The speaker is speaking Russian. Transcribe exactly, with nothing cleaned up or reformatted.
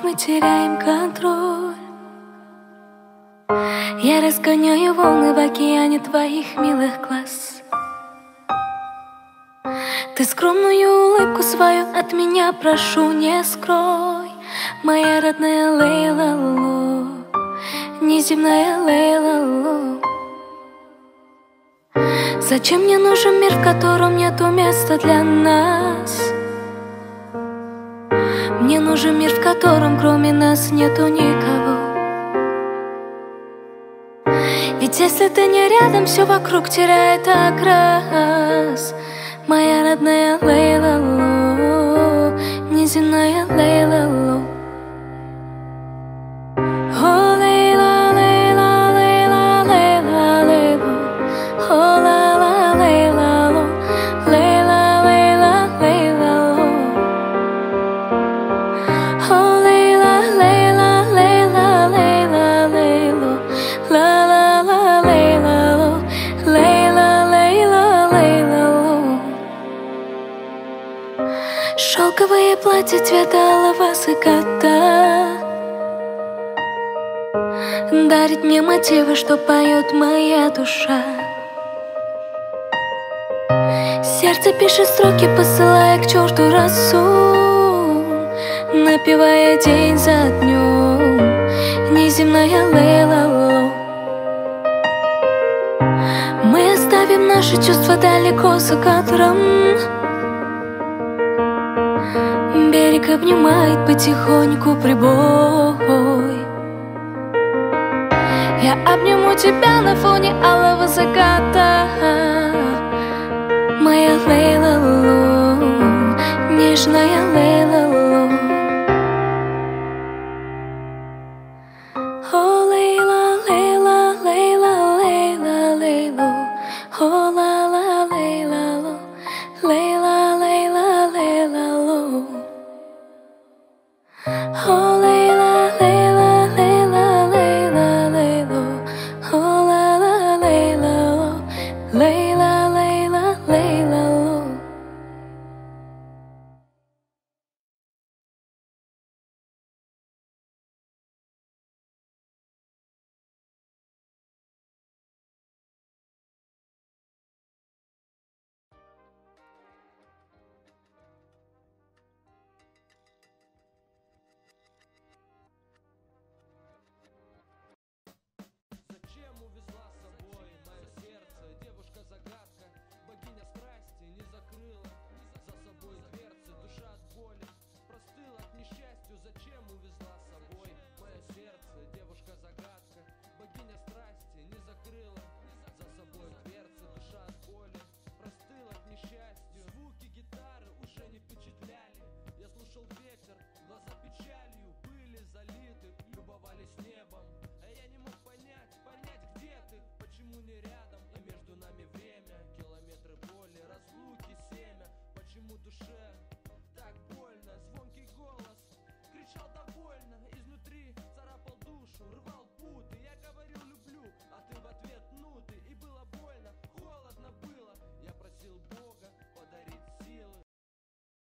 вдруг мы теряем контроль. Я разгоняю волны в океане твоих милых глаз. Ты скромную улыбку свою от меня прошу, не скрой. Моя родная Лейла-ло, неземная Лейла-ло. Зачем мне нужен мир, в котором нету места для нас? Мне нужен мир, в котором кроме нас нету никого. Ведь если ты не рядом, все вокруг теряет окрас. Моя родная Лейла-ло, неземная Лейла-ло. О, Лейла, Лейла, Лейла, Лейла, Лейла. О, ла-ла, Лейла-ло, Лейла, Лейла, Лейла-ло. О, Лейла, Лейла, Лейла, Лейла, Лейло. Ла-ла-ла, Лейла-ло, Лейла, Лейла, Лейла-ло. Шелковое платье цвета алого заката дарит мне мотивы, что поет моя душа. Сердце пишет строки, посылая к черту росу, напевая день за днем, неземная Лейла-ло. Мы оставим наши чувства далеко за кадром. Берег обнимает потихоньку прибой. Я обниму тебя на фоне алого заката. Моя Лейла-ло, нежная Лейла-ло. О, Лейла, Лейла, Лейла, Лейла, Лейло. О, ла-ла, Лейла-ло, Лейла, Лейла, Лейла-ло. О, Лейла, Лейла, Лейла, Лейла, Лейло. О, ла-ла, Лейла-ло, Лейла, Лейла, Лейла-ло. Зачем увезла с собой мое сердце? Девушка-загадка, богиня страсти, не закрыла за собой дверцы. Душа от боли простыла от несчастью. Зачем увезла с собой мое сердце? Девушка-загадка, богиня страсти, не закрыла за собой дверцы. Душа от боли простыла от несчастью. Звуки гитары уже не впечатляли. Я слушал ветер, глаза печалью были залиты, любовались небом.